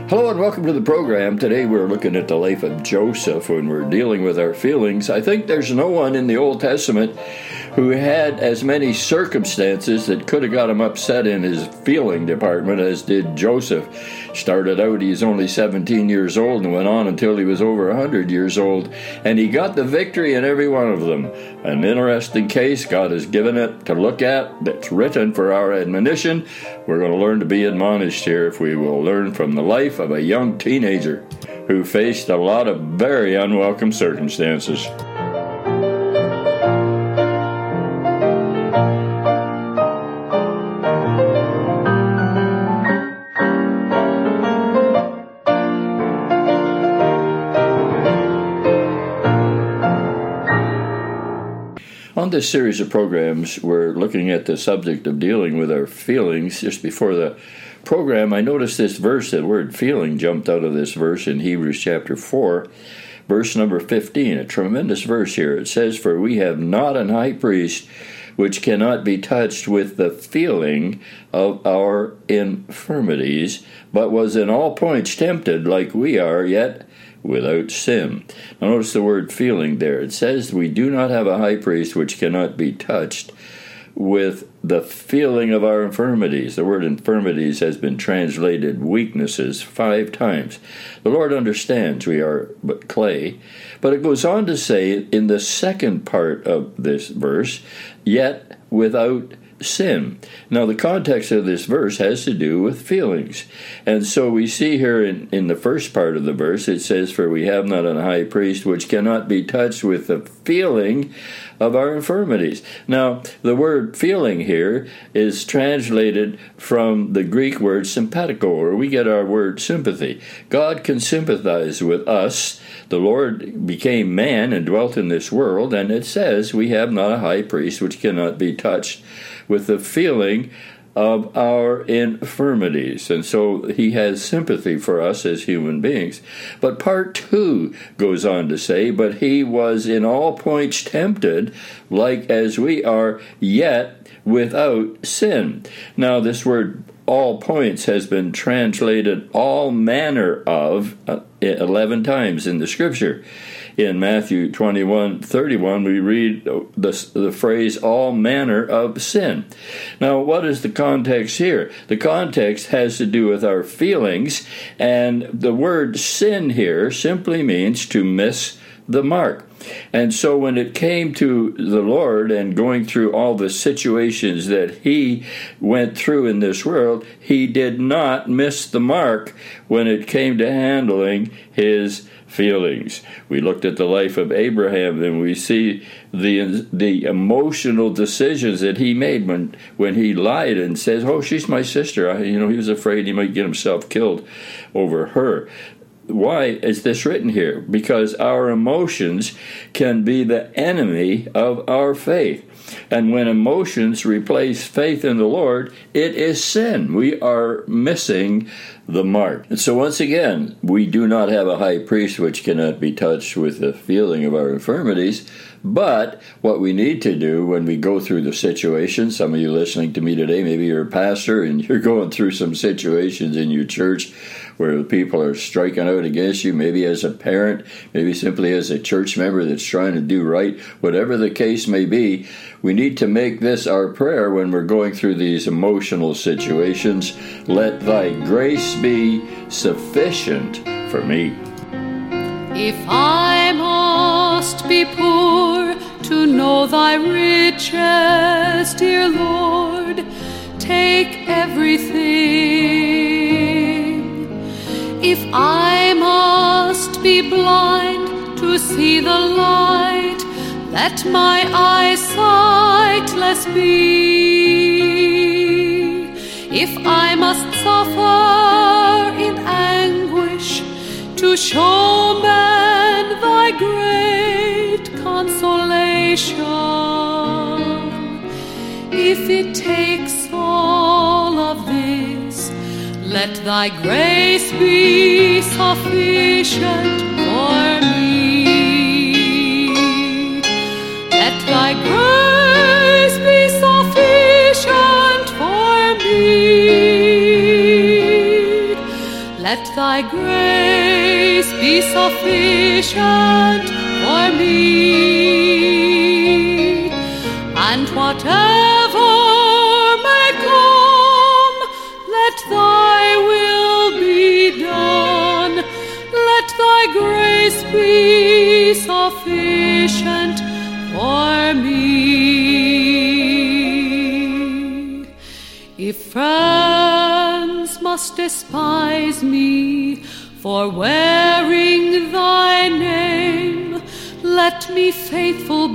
Hello and welcome to the program. Today we're looking at the life of Joseph when we're dealing with our feelings. I think there's no one in the Old Testament who had as many circumstances that could have got him upset in his feeling department as did Joseph. Started out, he's only 17 years old and went on until he was over 100 years old, and he got the victory in every one of them. An interesting case. God has given it to look at, that's written for our admonition. We're going to learn to be admonished here if we will learn from the life of a young teenager who faced a lot of very unwelcome circumstances. On this series of programs, we're looking at the subject of dealing with our feelings. Just before the program, I noticed this verse, the word feeling jumped out of this verse in Hebrews chapter 4, verse number 15, a tremendous verse here. It says, "For we have not an high priest which cannot be touched with the feeling of our infirmities, but was in all points tempted like we are, yet without sin." Now notice the word feeling there. It says we do not have a high priest which cannot be touched with the feeling of our infirmities. The word infirmities has been translated weaknesses 5 times. The Lord understands we are but clay. But it goes on to say in the second part of this verse, yet without sin. Now the context of this verse has to do with feelings. And so we see here in the first part of the verse, it says, "For we have not a high priest which cannot be touched with the feeling of our infirmities." Now the word feeling here is translated from the Greek word sympathico, where we get our word sympathy. God can sympathize with us. The Lord became man and dwelt in this world, and it says we have not a high priest which cannot be touched with the feeling of our infirmities. And so he has sympathy for us as human beings. But part 2 goes on to say, "But he was in all points tempted, like as we are, yet without sin." Now this word all points has been translated all manner of 11 times in the scripture. In Matthew 21:31, we read the phrase, all manner of sin. Now, what is the context here? The context has to do with our feelings, and the word sin here simply means to miss the mark. And so when it came to the Lord and going through all the situations that he went through in this world, he did not miss the mark when it came to handling his feelings. We looked at the life of Abraham, and we see the emotional decisions that he made when he lied and says, "Oh, she's my sister." He was afraid he might get himself killed over her. Why is this written here? Because our emotions can be the enemy of our faith. And when emotions replace faith in the Lord, it is sin. We are missing the mark. And so once again, we do not have a high priest which cannot be touched with the feeling of our infirmities. But what we need to do when we go through the situation, some of you listening to me today, maybe you're a pastor and you're going through some situations in your church where the people are striking out against you, maybe as a parent, maybe simply as a church member that's trying to do right, whatever the case may be, we need to make this our prayer when we're going through these emotional situations. Let thy grace be sufficient for me. If I must be poor to know thy riches, dear Lord, take everything. If I must be blind to see the light, let my eyesight less be. If I must suffer in anguish to show men thy great consolation, if it takes all of this, let thy grace be sufficient for me. Let thy grace be sufficient for me. Let Let thy grace be sufficient for me, and whatever may come, let thy will be done. Let thy grace be sufficient for me. If friends must despise me for wearing thy name, let me faithful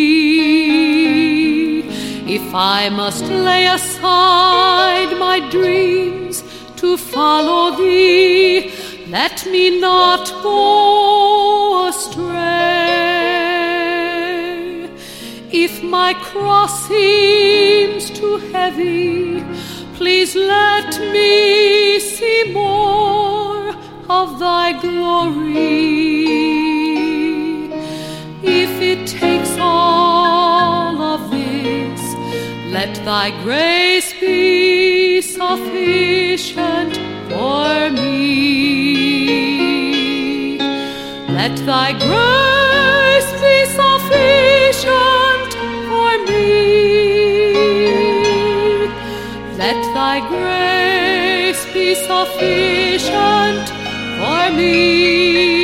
be. If I must lay aside my dreams to follow thee, let me not go astray. If my cross seems too heavy, please let me see more of thy glory. If it takes all of this, let thy grace be sufficient for me. Let thy grace be sufficient for me. Let thy grace be sufficient for me.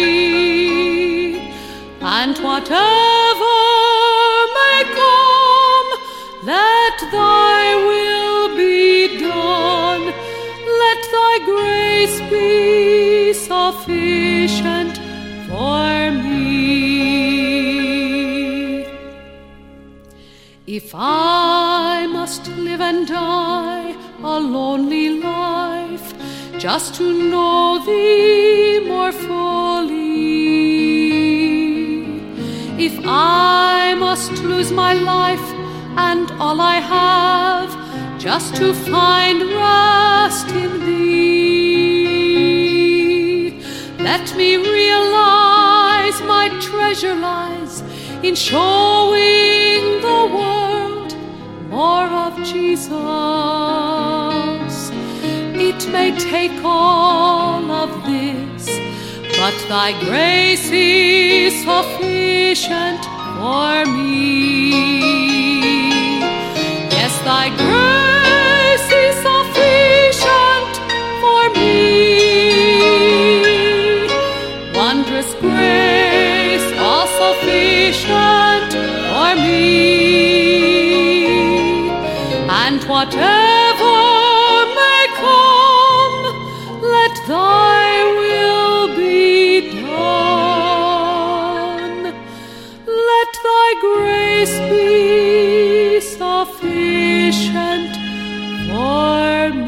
And whatever may come, let thy will be done. Let thy grace be sufficient for me. If I must live and die a lonely life, just to know thee more fully, if I must lose my life and all I have, just to find rest in thee, let me realize my treasure lies in showing the world more of Jesus. It may take all of this, but thy grace is sufficient for me. Yes, thy grace is sufficient for me. Wondrous grace, all sufficient for me. And whatever may come, let thy will be done. Let thy grace be sufficient for me.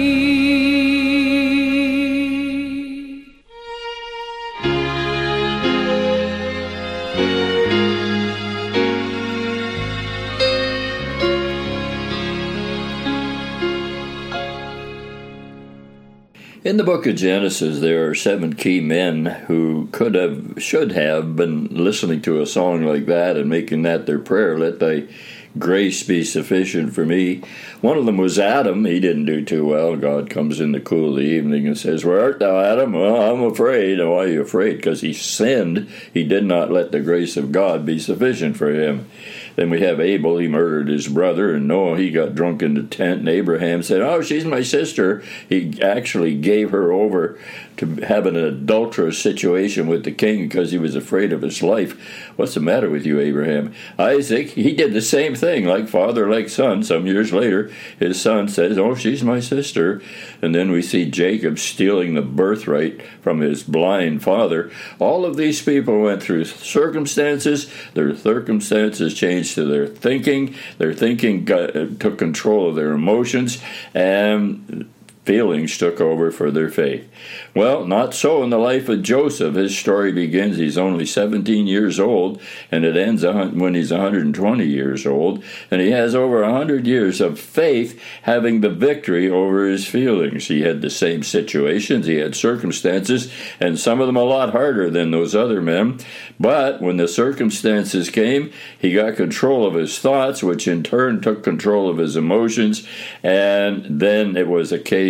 In the book of Genesis, there are 7 key men who should have been listening to a song like that and making that their prayer. Let thy grace be sufficient for me. One of them was Adam. He didn't do too well. God comes in the cool of the evening and says, "Where art thou, Adam?" "Well, I'm afraid." "Why are you afraid?" "Because he sinned. He did not let the grace of God be sufficient for him." Then we have Abel. He murdered his brother, and Noah, he got drunk in the tent, and Abraham said, "Oh, she's my sister." He actually gave her over to have an adulterous situation with the king because he was afraid of his life. What's the matter with you, Abraham? Isaac, he did the same thing, like father, like son. Some years later, his son says, "Oh, she's my sister." And then we see Jacob stealing the birthright from his blind father. All of these people went through circumstances. Their circumstances changed to their thinking. Their thinking took control of their emotions, and feelings took over for their faith. Well, not so in the life of Joseph. His story begins, he's only 17 years old, and it ends when he's 120 years old, and he has over 100 years of faith having the victory over his feelings. He had the same situations, he had circumstances, and some of them a lot harder than those other men, but when the circumstances came, he got control of his thoughts, which in turn took control of his emotions, and then it was a case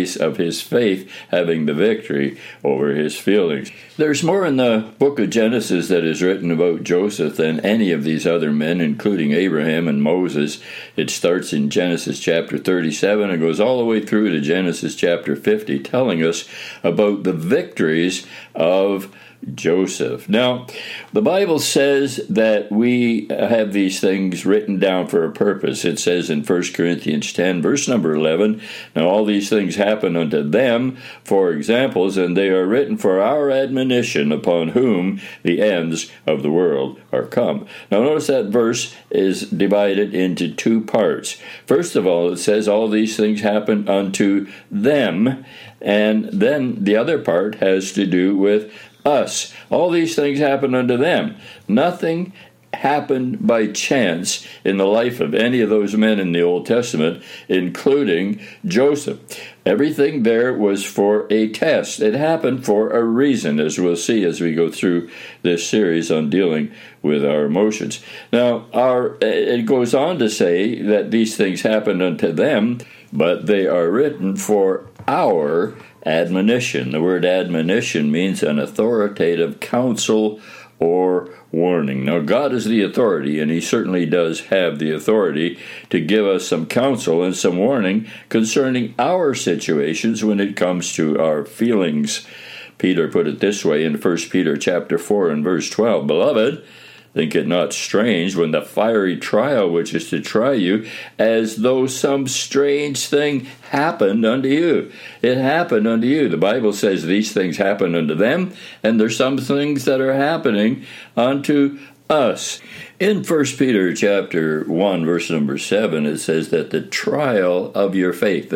place of his faith having the victory over his feelings. There's more in the book of Genesis that is written about Joseph than any of these other men, including Abraham and Moses. It starts in Genesis chapter 37 and goes all the way through to Genesis chapter 50, telling us about the victories of Joseph. Now, the Bible says that we have these things written down for a purpose. It says in 1 Corinthians 10, verse number 11, now all these things happen unto them for examples, and they are written for our admonition, upon whom the ends of the world are come. Now, notice that verse is divided into two parts. First of all, it says all these things happen unto them, and then the other part has to do with us. All these things happen unto them. Nothing happened by chance in the life of any of those men in the Old Testament, including Joseph. Everything there was for a test. It happened for a reason, as we'll see as we go through this series on dealing with our emotions. Now, it goes on to say that these things happened unto them, but they are written for our admonition. The word admonition means an authoritative counsel or warning. Now, God is the authority, and he certainly does have the authority to give us some counsel and some warning concerning our situations when it comes to our feelings. Peter put it this way in 1 Peter chapter 4 and verse 12, Beloved, think it not strange when the fiery trial which is to try you, as though some strange thing happened unto you. It happened unto you. The Bible says these things happen unto them, and there's some things that are happening unto us. In 1 Peter chapter 1, verse number 7, it says that the trial of your faith,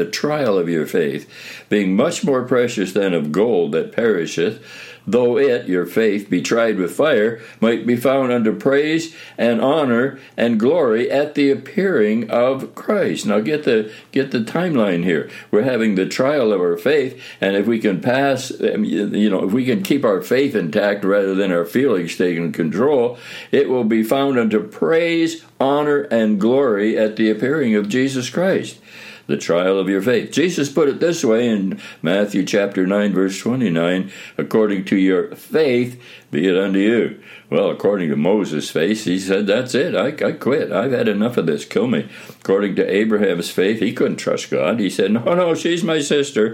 being much more precious than of gold that perisheth, though it, your faith, be tried with fire, might be found unto praise and honor and glory at the appearing of Christ. Now get the timeline here. We're having the trial of our faith, and if we can if we can keep our faith intact rather than our feelings taking control, it will be found unto praise, honor, and glory at the appearing of Jesus Christ. The trial of your faith. Jesus put it this way in Matthew chapter 9, verse 29, according to your faith be it unto you. Well, according to Moses' faith, he said, that's it, I quit. I've had enough of this, kill me. According to Abraham's faith, he couldn't trust God. He said, no, she's my sister.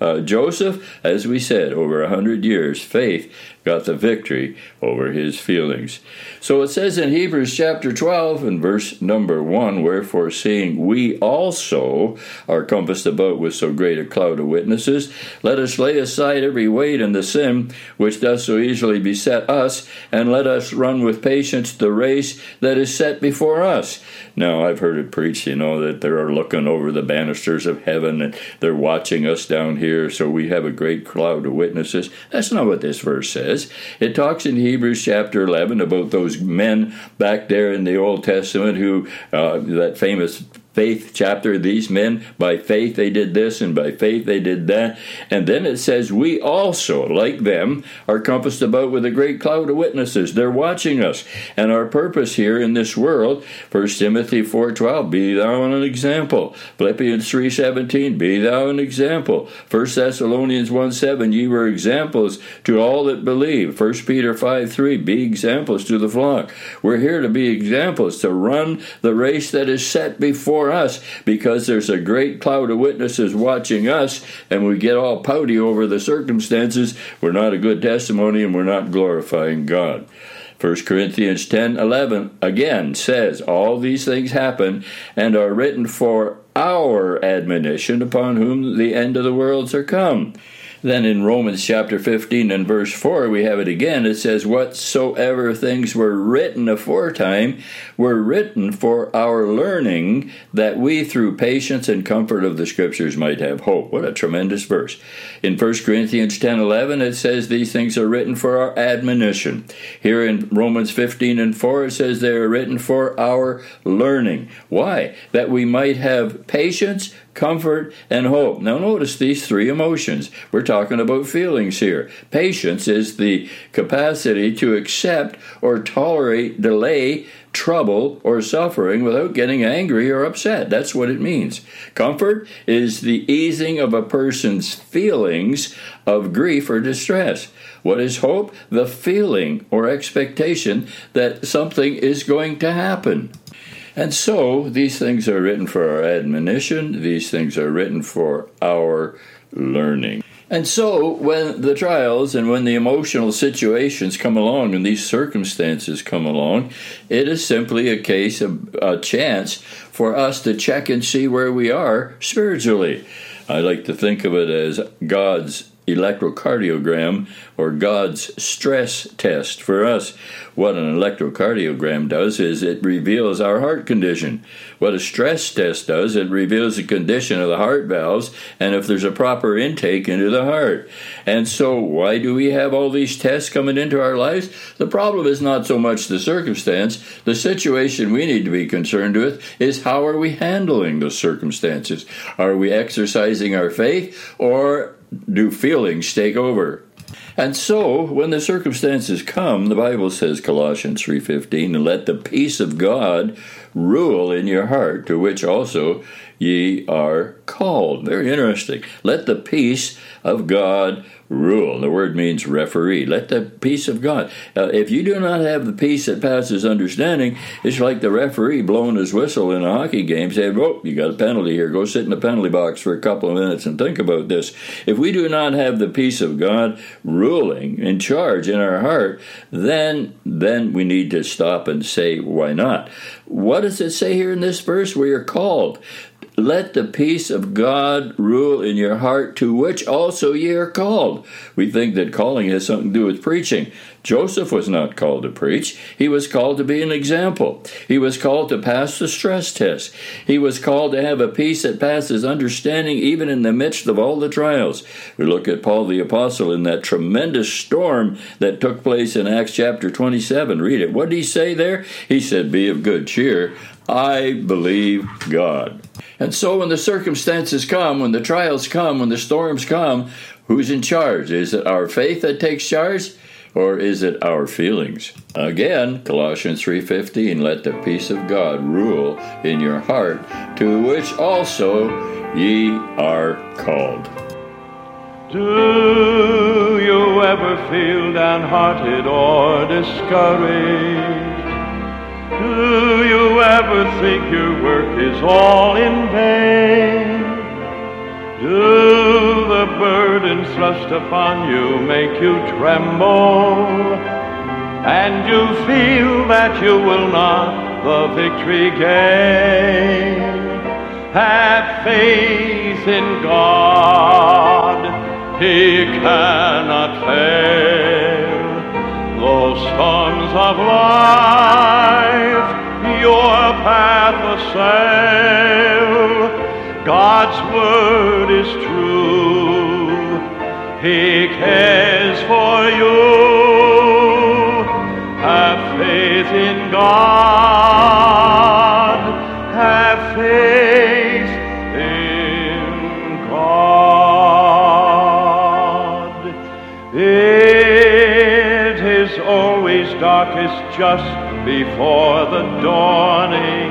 Joseph, as we said, over 100 years, faith got the victory over his feelings. So it says in Hebrews chapter 12 and verse number 1, Wherefore seeing we also are compassed about with so great a cloud of witnesses, let us lay aside every weight and the sin which doth so easily beset us, and let us run with patience the race that is set before us. Now, I've heard it preached, that they're looking over the banisters of heaven and they're watching us down here, so we have a great cloud of witnesses. That's not what this verse says. It talks in Hebrews chapter 11 about those men back there in the Old Testament who, that famous faith chapter, these men, by faith they did this, and by faith they did that. And then it says, we also, like them, are compassed about with a great cloud of witnesses. They're watching us. And our purpose here in this world, 1 Timothy 4:12, be thou an example. Philippians 3:17, be thou an example. 1 Thessalonians 1:7, ye were examples to all that believe. 1 Peter 5:3, be examples to the flock. We're here to be examples, to run the race that is set before us, because there's a great cloud of witnesses watching us, and we get all pouty over the circumstances. We're not a good testimony, and we're not glorifying God. 1 Corinthians 10:11 again says, all these things happen and are written for our admonition, upon whom the end of the worlds are come. Then in Romans chapter 15 and verse 4, we have it again. It says, whatsoever things were written aforetime were written for our learning, that we through patience and comfort of the Scriptures might have hope. What a tremendous verse. In 1 Corinthians 10:11, it says these things are written for our admonition. Here in Romans 15 and 4, it says they are written for our learning. Why? That we might have patience, comfort, and hope. Now notice these three emotions. We're talking about feelings here. Patience is the capacity to accept or tolerate delay, trouble, or suffering without getting angry or upset. That's what it means. Comfort is the easing of a person's feelings of grief or distress. What is hope? The feeling or expectation that something is going to happen. And so these things are written for our admonition. These things are written for our learning. And so when the trials and when the emotional situations come along and these circumstances come along, it is simply a case of a chance for us to check and see where we are spiritually. I like to think of it as God's electrocardiogram or God's stress test for us. What an electrocardiogram does is it reveals our heart condition. What a stress test does, it reveals the condition of the heart valves and if there's a proper intake into the heart. And so why do we have all these tests coming into our lives? The problem is not so much the circumstance. The situation we need to be concerned with is how are we handling the circumstances? Are we exercising our faith or do feelings take over? And so, when the circumstances come, the Bible says, Colossians 3:15, and let the peace of God rule in your heart, to which also ye are called. Very interesting. Let the peace of God rule. The word means referee. Let the peace of God. If you do not have the peace that passes understanding, it's like the referee blowing his whistle in a hockey game saying, oh, you got a penalty here. Go sit in the penalty box for a couple of minutes and think about this. If we do not have the peace of God ruling in charge in our heart, then we need to stop and say, why not? What does it say here in this verse? We are called. Let the peace of God rule in your heart, to which also ye are called. We think that calling has something to do with preaching. Joseph was not called to preach. He was called to be an example. He was called to pass the stress test. He was called to have a peace that passes understanding even in the midst of all the trials. We look at Paul the Apostle in that tremendous storm that took place in Acts chapter 27. Read it. What did he say there? He said, be of good cheer. I believe God. And so when the circumstances come, when the trials come, when the storms come, who's in charge? Is it our faith that takes charge, or is it our feelings? Again, Colossians 3:15, let the peace of God rule in your heart, to which also ye are called. Do you ever feel downhearted or discouraged? Do you ever think your work is all in vain? Do the burdens thrust upon you make you tremble? And you feel that you will not the victory gain? Have faith in God, He cannot fail. Those storms of life, your path assail. God's word is true. He cares for you. Have faith in God. Have faith in God. It is always darkest just before the dawning.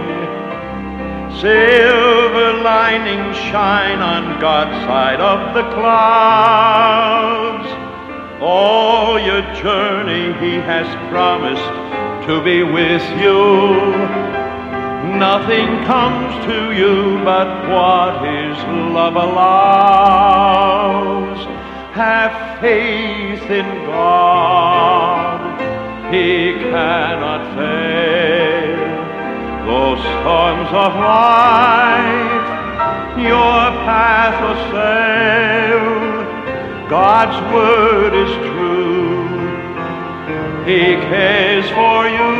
Silver linings shine on God's side of the clouds. All your journey He has promised to be with you. Nothing comes to you but what His love allows. Have faith in God. He cannot fail. Those storms of life, your path assail. God's word is true. He cares for you.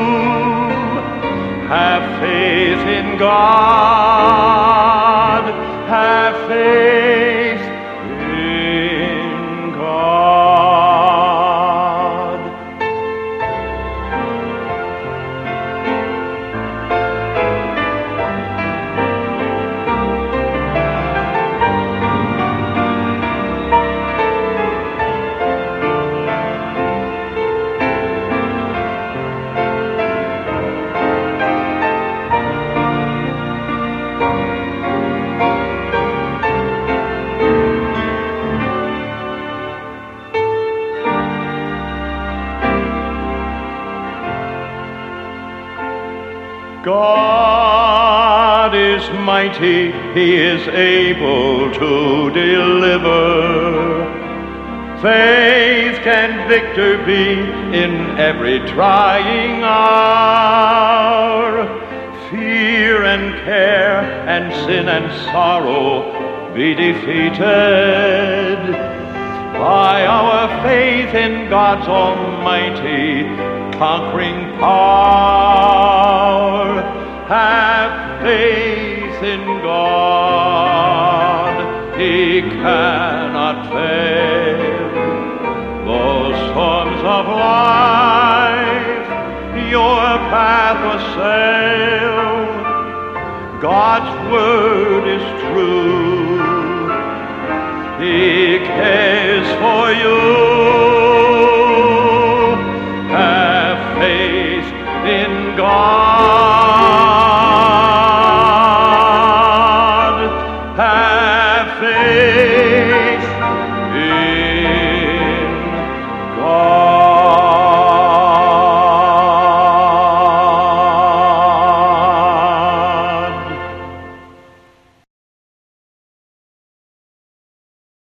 Have faith in God. Have faith in God. God is mighty, He is able to deliver. Faith can victor be in every trying hour. Fear and care and sin and sorrow be defeated by our faith in God's almighty conquering power. Have faith in God, He cannot fail. Those storms of life your path assail, God's word is true. He cares for you.